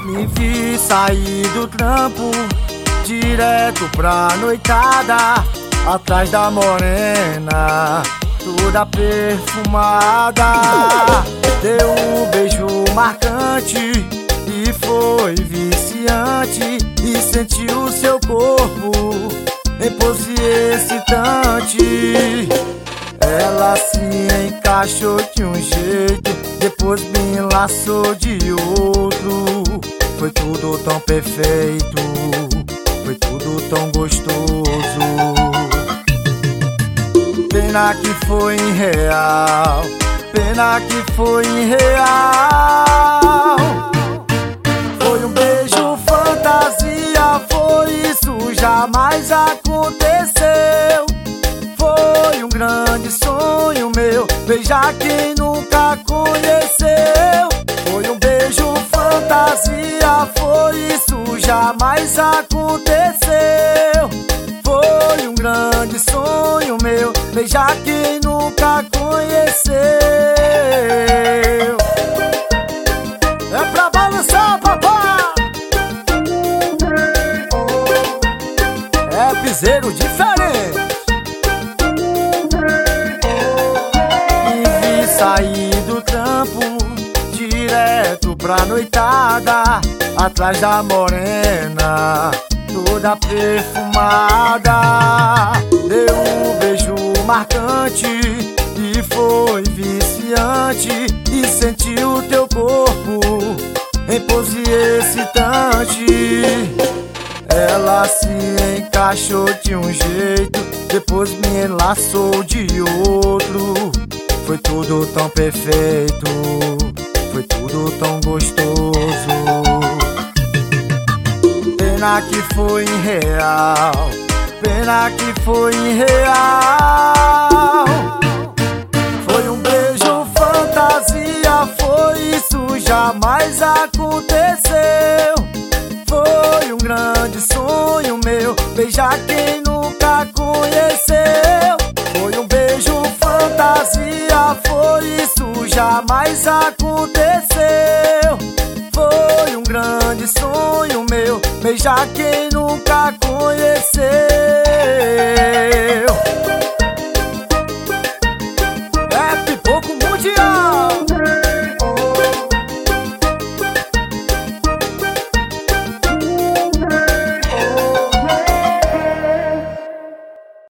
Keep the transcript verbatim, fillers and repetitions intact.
Me vi sair do trampo direto pra noitada, atrás da morena, toda perfumada. Deu um beijo marcante e foi viciante, e sentiu seu corpo em pose excitante. Ela se encaixou de um jeito, depois me enlaçou de outro. Foi tudo tão perfeito, foi tudo tão gostoso. Pena que foi irreal, pena que foi irreal. Foi um beijo fantasia, foi isso, jamais aconteceu. Foi um grande sonho meu, beijar quem nunca conheceu. Foi um beijo fantasia, foi isso, jamais aconteceu. Foi um grande sonho meu, beijar quem nunca conheceu. É pra balançar, papá! É piseiro diferente. Saí do trampo direto pra noitada, atrás da morena, toda perfumada. Deu um beijo marcante e foi viciante, e sentiu teu corpo em pose excitante. Ela se encaixou de um jeito, depois me enlaçou de outro. Foi tudo tão perfeito, foi tudo tão gostoso. Pena que foi irreal, pena que foi irreal. Foi um beijo fantasia, foi isso, jamais aconteceu. Foi um grande sonho meu, beijar quem nunca conheceu. Foi um beijo fantasia, foi isso, jamais aconteceu. Foi um grande sonho meu, beijar quem nunca conheceu.